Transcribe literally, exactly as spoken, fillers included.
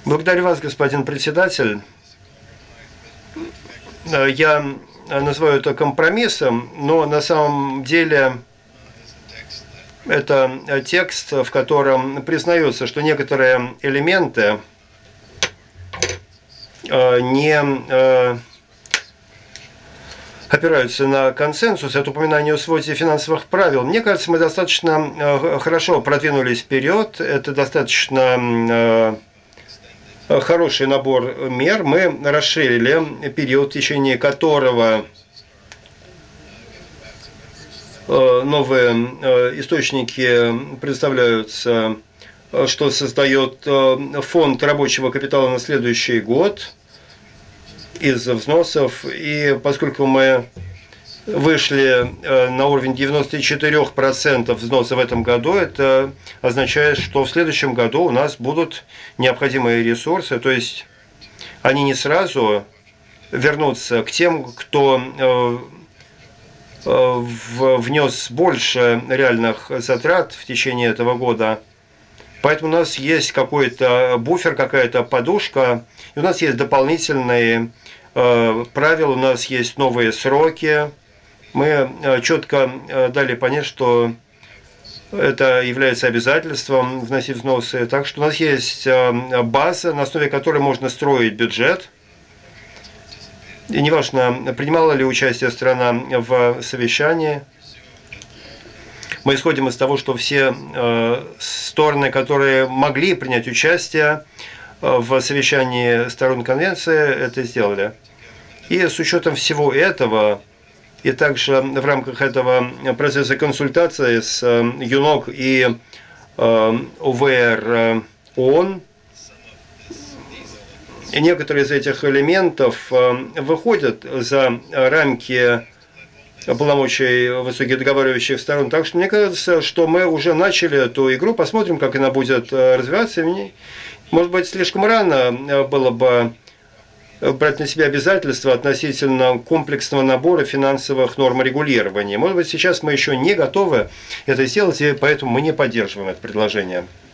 Благодарю вас, господин председатель. Я называю это компромиссом, но на самом деле это текст, в котором признается, что некоторые элементы не опираются на консенсус. Это упоминание о своде финансовых правил. Мне кажется, мы достаточно хорошо продвинулись вперед. Это достаточно хороший набор мер. Мы расширили период, в течение которого новые источники предоставляются, что создает фонд рабочего капитала на следующий год из взносов. И поскольку мы вышли на уровень девяносто четыре процента взноса в этом году, это означает, что в следующем году у нас будут необходимые ресурсы, то есть они не сразу вернутся к тем, кто внес больше реальных затрат в течение этого года. Поэтому у нас есть какой-то буфер, какая-то подушка, и у нас есть дополнительные правила, у нас есть новые сроки. Мы четко дали понять, что это является обязательством вносить взносы. Так что у нас есть база, на основе которой можно строить бюджет. И неважно, принимала ли участие страна в совещании. Мы исходим из того, что все стороны, которые могли принять участие в совещании сторон конвенции, это сделали. И с учетом всего этого, и также в рамках этого процесса консультации с ЮНОК и ОВР ООН, и некоторые из этих элементов выходят за рамки полномочий высоких договаривающих сторон. Так что мне кажется, что мы уже начали эту игру, посмотрим, как она будет развиваться. Может быть, слишком рано было бы брать на себя обязательства относительно комплексного набора финансовых норм регулирования. Может быть, сейчас мы еще не готовы это сделать, и поэтому мы не поддерживаем это предложение.